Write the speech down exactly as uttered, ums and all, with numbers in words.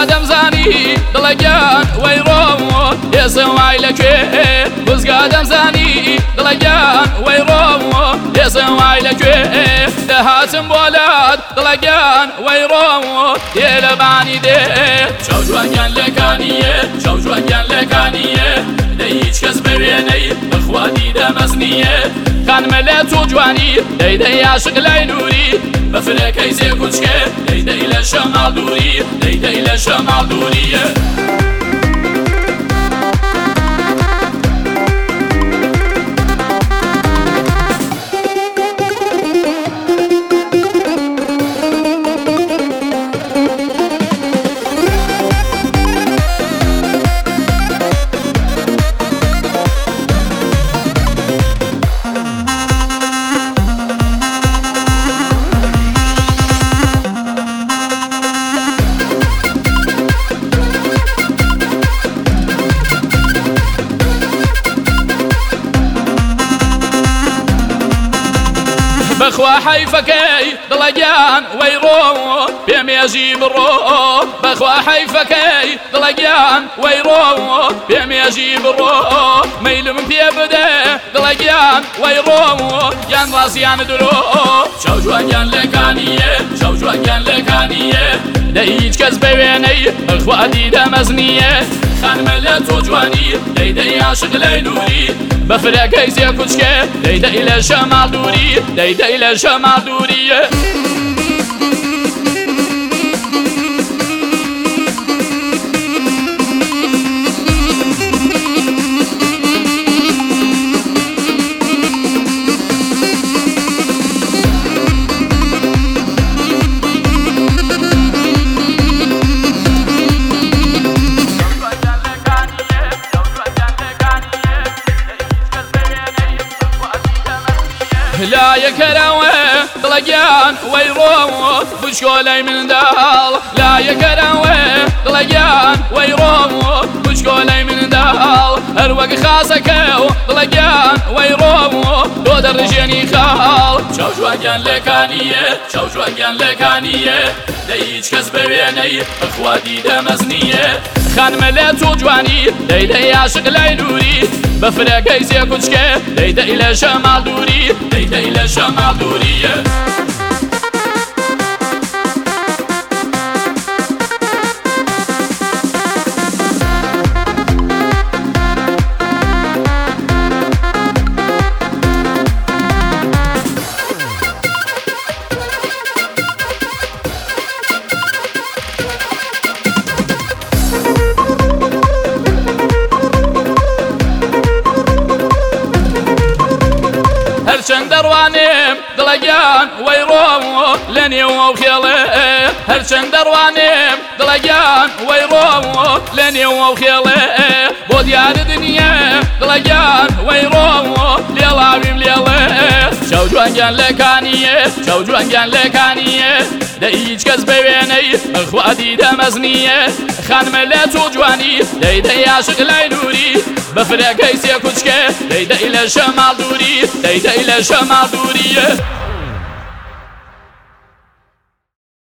دەمزانی دڵەگیان وەی ڕۆمۆ ێسە وای لەکوێ بزگا دەمزانی دڵەگیان وەی ڕۆمۆ ێسە وای لەکوێ دەهاتم بۆلات دڵەگیان وەی ڕۆمۆ دێ لەبانی دێ چاو جوانیان لەکانیە چاو جوانیان لەکانیە دەی هیچ کەس بەوێنەی بەخوا دیدە مەزنیە خانمە لە تۆ جوانی دەیدەی عاشق لای نووری بەفرەکەی زێ کوچکێ دەیدەی لە شەماڵ دووری دەیدەی لە شەماڵ دووریە بەخوا حەیفەکەی دڵەگیان وەی ڕۆمۆ پێمێژی بڕۆ بەخوا حەیفەکەی دڵەگیان وەی ڕۆمۆ پێمێژی بڕۆ مەیلم پێ بدە دڵەگیان وەی ڕۆمۆ یان ڕاستیان درۆ چاو جوانیان لەکانیە چاو جوانیان لەکانیە دەی هیچ کەس بەوێنەی بەخوا دیدە مەزنیە خانمە لە تۆ جوانی دەیدەی عاشق لای نووری بەفرەکەی زێ کوچکێ دەیدەی لە شەماڵ دووری دەیدەی لە شەماڵ دووریە لا يكرهوه دڵەگیان وەی ڕۆمۆ بچکۆلەی منداڵ لا یەکەرەوێ دڵەگیان وەی ڕۆمۆ بچکۆلەی منداڵ هەر وەک خاسەکە و دڵەگیان وەی ڕۆمۆ تۆ دەڕژێنی خاڵ چاو جوانیان لەکانیە چاو جوانیان لەکانیە دەی هیچ کەس بەوێنەی بەخوا دیدە مەزنیە خانمە لە تۆ جوانی دەیدەی عاشق لای نووری بەفرەکەی زێ کوچکێ دەیدەی لە شەماڵ دووری دەیدەی لە شەماڵ دووریە هەرچەند دەڕوانێم دڵەگیان وەی ڕۆمۆ لە نێو ئەو خێڵێ هەرچەند دەڕوانێم دڵەگیان وەی ڕۆمۆ لە نێو ئەو خێڵێ بۆ دیارە دنیە دڵەگیان وەی ڕۆمۆ لێڵاویم لێڵێ چاو جوانیان لەکانیە چاو جوانیان لەکانیە دەی هیچ کەس بەوێنەی بەخوا دیدە مەزنیە خانمە لە تۆ جوانی دەیدەی عاشق لای نووری بەفرەکەی سێ کوچکێ دەیدەی لە شەماڵ دووری دەیدەی لە شەماڵ دووریە